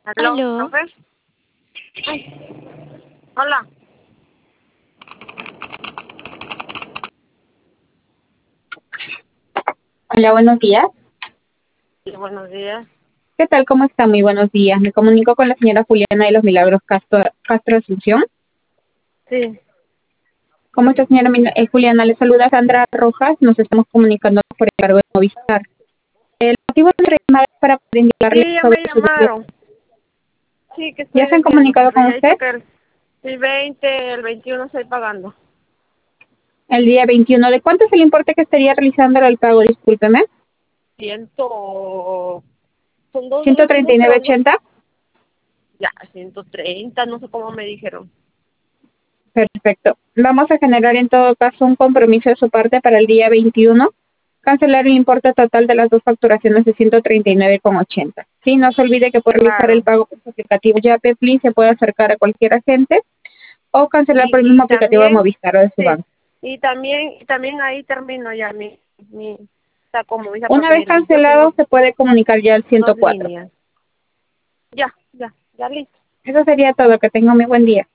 ¿Aló, Aló, profe? Ay, hola. Hola, buenos días. Sí, buenos días. ¿Qué tal? ¿Cómo está? Muy buenos días. Me comunico con la señora Juliana de los Milagros Castro Asunción. Sí, ¿Cómo está, señora Juliana? Le saluda Sandra Rojas. Nos estamos comunicando por el cargo de Movistar. El motivo de la llamada es para poder indicarle sí, ya sobre me su deuda. llamaron. Sí, que ¿Ya estoy se han debiendo, comunicado pero con ya he dicho usted? que el 20, el 21 estoy pagando. El día 21. ¿De cuánto es el importe que estaría realizando el pago? Discúlpeme. Ciento... Son dos últimos, creo, ¿no? 139.80. Ya, 130, no sé cómo me dijeron. Perfecto. Vamos a generar en todo caso un compromiso de su parte para el día 21, cancelar el importe total de las dos facturaciones de 139,80. Sí, no se olvide que puede realizar el Claro. pago por su aplicativo Yape, Plin, se puede acercar a cualquier agente o cancelar por el mismo Y aplicativo de también, Movistar o de su sí, banco. y también ahí termino ya o sea, como visa, Una porque vez mire, yo tengo cancelado se puede comunicar ya al dos 104. líneas. Ya, listo. Eso sería todo. Que tenga muy buen día.